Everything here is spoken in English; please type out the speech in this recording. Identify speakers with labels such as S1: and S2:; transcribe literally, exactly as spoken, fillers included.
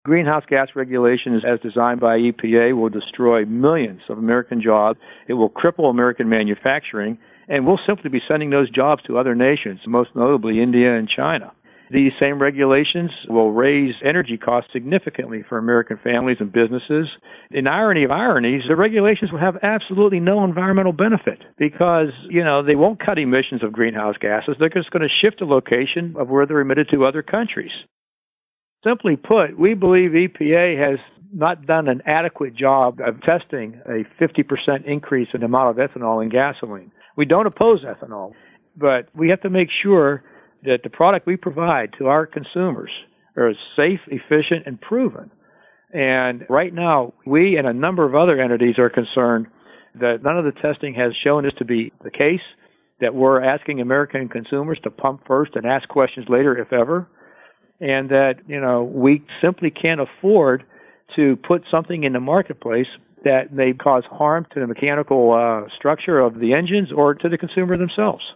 S1: Greenhouse gas regulations as designed by E P A will destroy millions of American jobs. It will cripple American manufacturing, and we'll simply be sending those jobs to other nations, most notably India and China. These same regulations will raise energy costs significantly for American families and businesses. In irony of ironies, the regulations will have absolutely no environmental benefit because, you know, they won't cut emissions of greenhouse gases. They're just going to shift the location of where they're emitted to other countries. Simply put, we believe E P A has not done an adequate job of testing a fifty percent increase in the amount of ethanol in gasoline. We don't oppose ethanol, but we have to make sure that the product we provide to our consumers are safe, efficient, and proven. And right now, we and a number of other entities are concerned that none of the testing has shown this to be the case, that we're asking American consumers to pump first and ask questions later, if ever, and that, you know, we simply can't afford to put something in the marketplace that may cause harm to the mechanical uh, structure of the engines or to the consumer themselves.